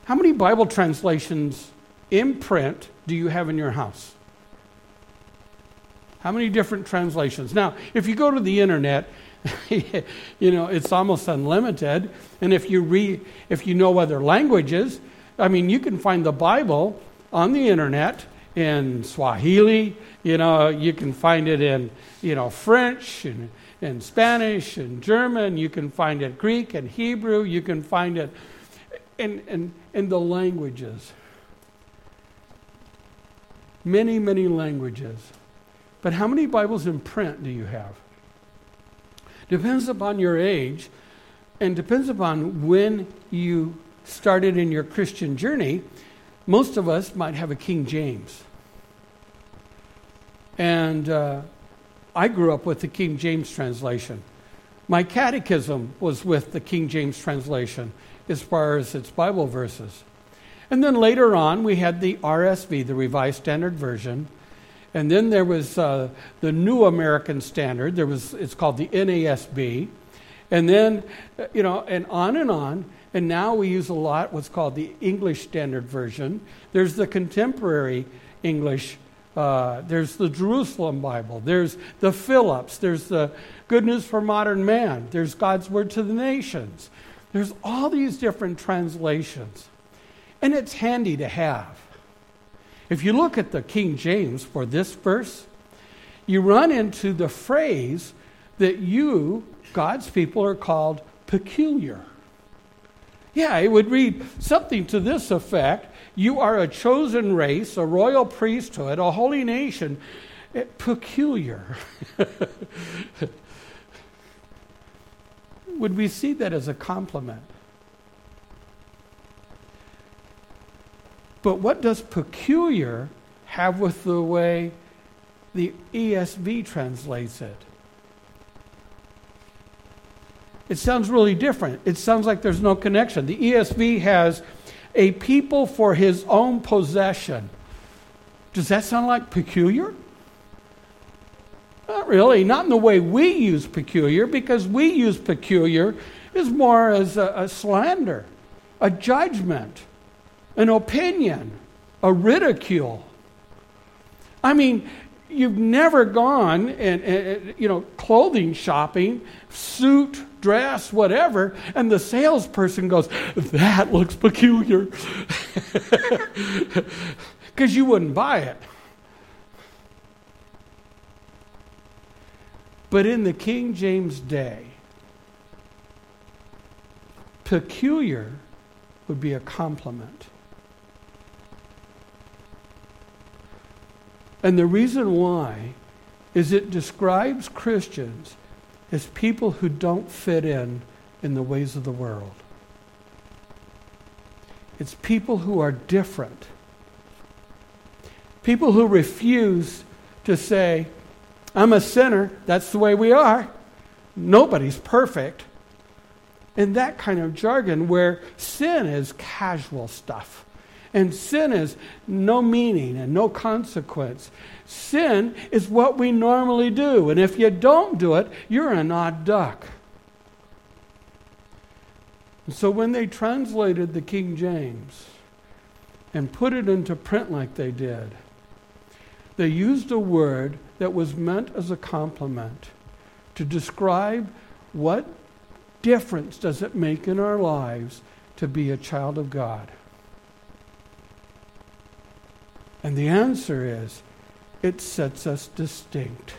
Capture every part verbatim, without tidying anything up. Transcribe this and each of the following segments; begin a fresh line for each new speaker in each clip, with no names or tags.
How many Bible translations in print do you have in your house? How many different translations? Now, if you go to the internet, you know, it's almost unlimited. And if you read, if you know other languages, I mean, you can find the Bible on the internet in Swahili. You know, you can find it in, you know, French and, and Spanish and German. You can find it Greek and Hebrew. You can find it in, in, in the languages. Many, many languages. But how many Bibles in print do you have? Depends upon your age and depends upon when you started in your Christian journey. Most of us might have a King James. And uh, I grew up with the King James translation. My catechism was with the King James translation as far as its Bible verses. And then later on, we had the R S V, the Revised Standard Version. And then there was uh, the New American Standard. There was, it's called the N A S B. And then, you know, and on and on. And now we use a lot what's called the English Standard Version. There's the Contemporary English. Uh, there's the Jerusalem Bible. There's the Phillips. There's the Good News for Modern Man. There's God's Word to the Nations. There's all these different translations. And it's handy to have. If you look at the King James for this verse, you run into the phrase that you, God's people, are called peculiar. Yeah, it would read something to this effect. You are a chosen race, a royal priesthood, a holy nation. Peculiar. Would we see that as a compliment? But what does peculiar have with the way the E S V translates it? It sounds really different. It sounds like there's no connection. The E S V has a people for his own possession. Does that sound like peculiar? Not really. Not in the way we use peculiar, because we use peculiar as more as a, a slander, a judgment, an opinion, a ridicule. I mean, you've never gone and, and you know, clothing shopping, suit, dress, whatever, and the salesperson goes, "That looks peculiar," because you wouldn't buy it. But in the King James day, peculiar would be a compliment. And the reason why is it describes Christians as people who don't fit in in the ways of the world. It's people who are different. People who refuse to say, "I'm a sinner, that's the way we are. Nobody's perfect." And that kind of jargon where sin is casual stuff. And sin is no meaning and no consequence. Sin is what we normally do. And if you don't do it, you're an odd duck. And so when they translated the King James and put it into print like they did, they used a word that was meant as a compliment to describe what difference does it make in our lives to be a child of God. And the answer is, it sets us distinct.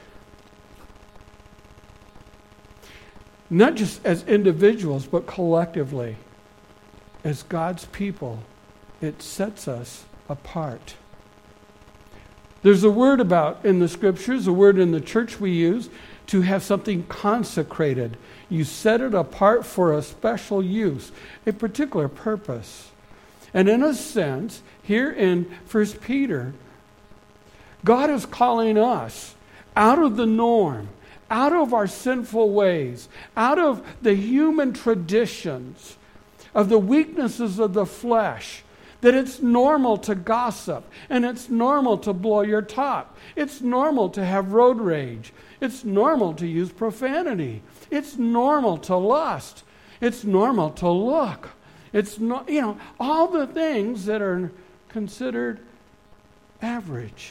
Not just as individuals, but collectively. As God's people, it sets us apart. There's a word about, in the scriptures, a word in the church we use, to have something consecrated. You set it apart for a special use, a particular purpose. And in a sense, here in First Peter, God is calling us out of the norm, out of our sinful ways, out of the human traditions, of the weaknesses of the flesh, that it's normal to gossip, and it's normal to blow your top. It's normal to have road rage. It's normal to use profanity. It's normal to lust. It's normal to look. It's not, you know, all the things that are considered average.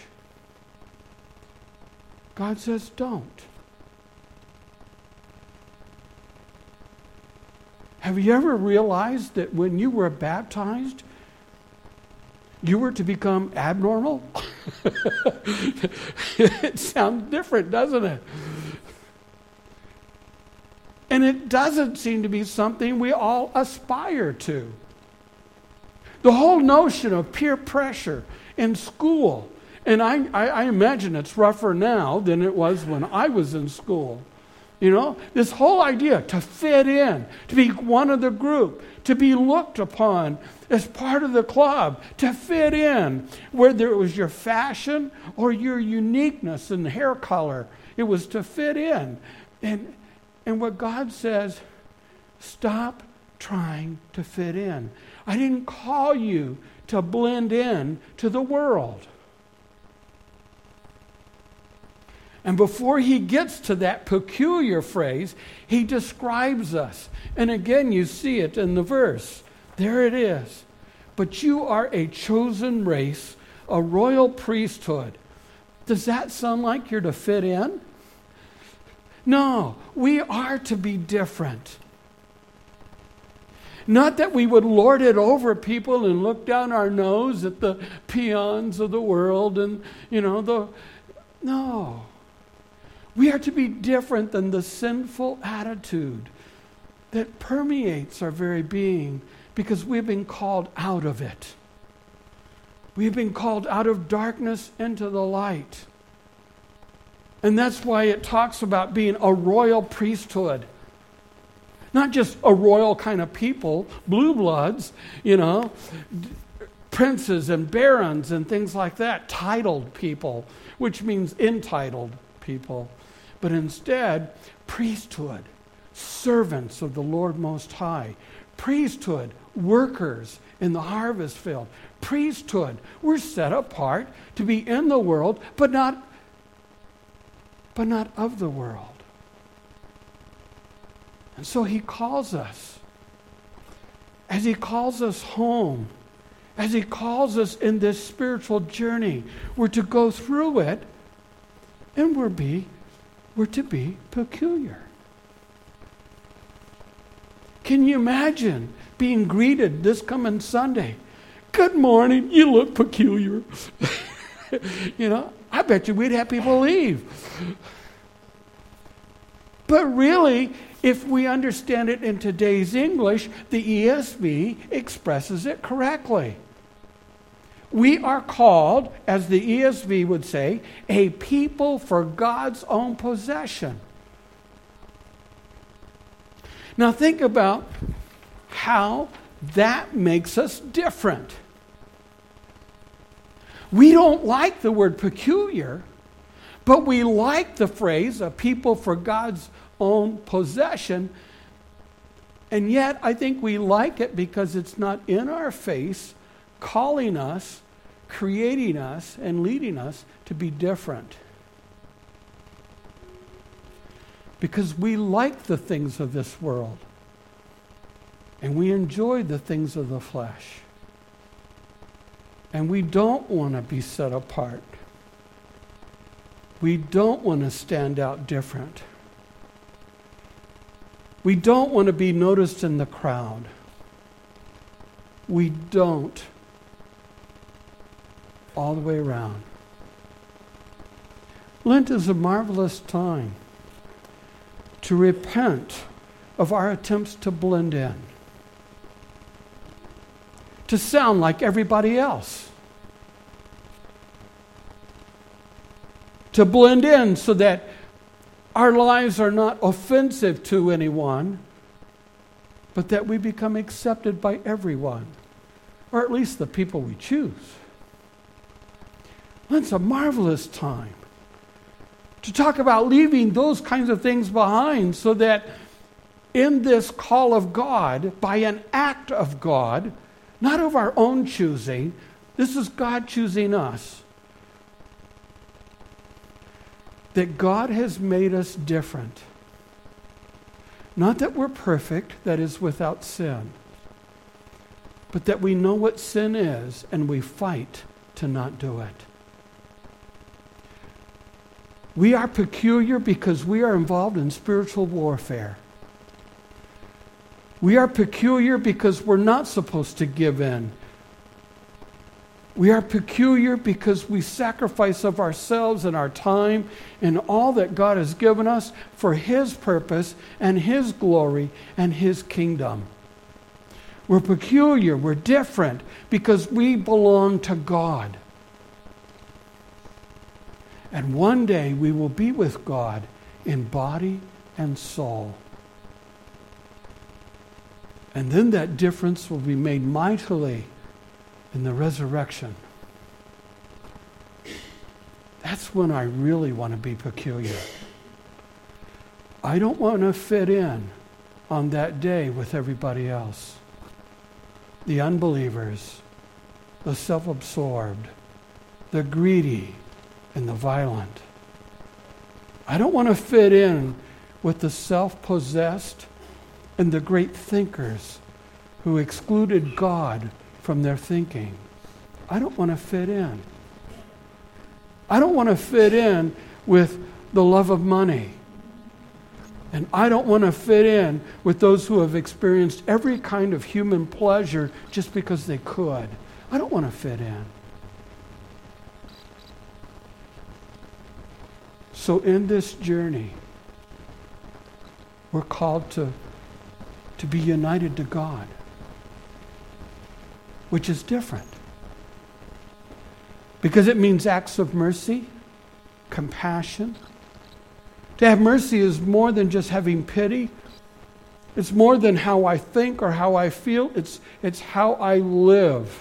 God says don't. Have you ever realized that when you were baptized, you were to become abnormal? It sounds different, doesn't it? And it doesn't seem to be something we all aspire to. The whole notion of peer pressure in school, and I, I, I imagine it's rougher now than it was when I was in school. You know, this whole idea to fit in, to be one of the group, to be looked upon as part of the club, to fit in, whether it was your fashion or your uniqueness in hair color, it was to fit in. And And what God says, stop trying to fit in. I didn't call you to blend in to the world. And before he gets to that peculiar phrase, he describes us. And again, you see it in the verse. There it is. But you are a chosen race, a royal priesthood. Does that sound like you're to fit in? No, we are to be different. Not that we would lord it over people and look down our nose at the peons of the world and, you know, the... No. We are to be different than the sinful attitude that permeates our very being because we've been called out of it. We've been called out of darkness into the light. And that's why it talks about being a royal priesthood. Not just a royal kind of people, blue bloods, you know, princes and barons and things like that, titled people, which means entitled people. But instead, priesthood, servants of the Lord Most High. Priesthood, workers in the harvest field. Priesthood, we're set apart to be in the world, but not but not of the world. And so he calls us, as he calls us home, as he calls us in this spiritual journey, we're to go through it, and we're, be, we're to be peculiar. Can you imagine being greeted this coming Sunday? Good morning, you look peculiar. You know, I bet you we'd have people leave. But really, if we understand it in today's English, the E S V expresses it correctly. We are called, as the E S V would say, a people for God's own possession. Now think about how that makes us different. We don't like the word peculiar, but we like the phrase, a people for God's own possession. And yet, I think we like it because it's not in our face, calling us, creating us, and leading us to be different. Because we like the things of this world, and we enjoy the things of the flesh. And we don't want to be set apart. We don't want to stand out different. We don't want to be noticed in the crowd. We don't. All the way around. Lent is a marvelous time to repent of our attempts to blend in, to sound like everybody else, to blend in so that our lives are not offensive to anyone, but that we become accepted by everyone, or at least the people we choose. That's a marvelous time to talk about leaving those kinds of things behind so that in this call of God, by an act of God, not of our own choosing, this is God choosing us, that God has made us different. Not that we're perfect, that is without sin, but that we know what sin is and we fight to not do it. We are peculiar because we are involved in spiritual warfare. We are peculiar because we're not supposed to give in. We are peculiar because we sacrifice of ourselves and our time and all that God has given us for His purpose and His glory and His kingdom. We're peculiar, we're different because we belong to God. And one day we will be with God in body and soul. And then that difference will be made mightily in the resurrection. That's when I really want to be peculiar. I don't want to fit in on that day with everybody else. The unbelievers, the self-absorbed, the greedy, and the violent. I don't want to fit in with the self-possessed and the great thinkers who excluded God from their thinking. I don't want to fit in. I don't want to fit in with the love of money. And I don't want to fit in with those who have experienced every kind of human pleasure just because they could. I don't want to fit in. So in this journey, we're called to, to be united to God, which is different. Because it means acts of mercy, compassion. To have mercy is more than just having pity. It's more than how I think or how I feel. It's, it's how I live.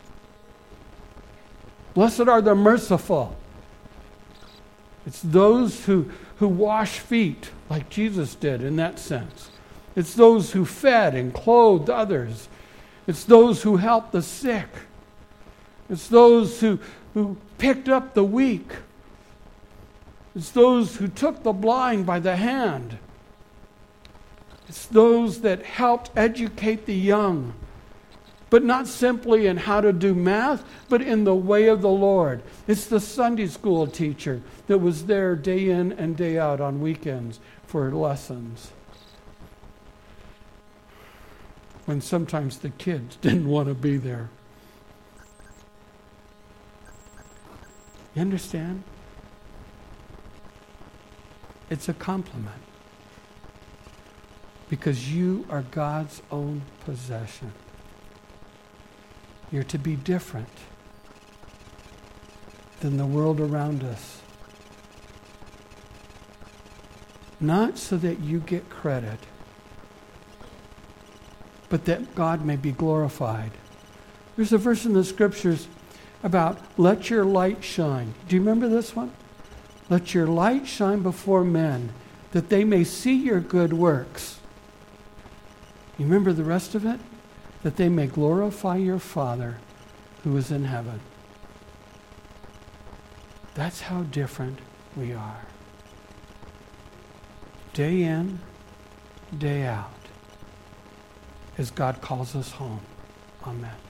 Blessed are the merciful. It's those who, who wash feet, like Jesus did in that sense. It's those who fed and clothed others. It's those who helped the sick. It's those who, who picked up the weak. It's those who took the blind by the hand. It's those that helped educate the young, but not simply in how to do math, but in the way of the Lord. It's the Sunday school teacher that was there day in and day out on weekends for lessons, when sometimes the kids didn't want to be there. You understand? It's a compliment. Because you are God's own possession. You're to be different than the world around us. Not so that you get credit, but that God may be glorified. There's a verse in the scriptures about let your light shine. Do you remember this one? Let your light shine before men, that they may see your good works. You remember the rest of it? That they may glorify your Father who is in heaven. That's how different we are. Day in, day out, as God calls us home. Amen.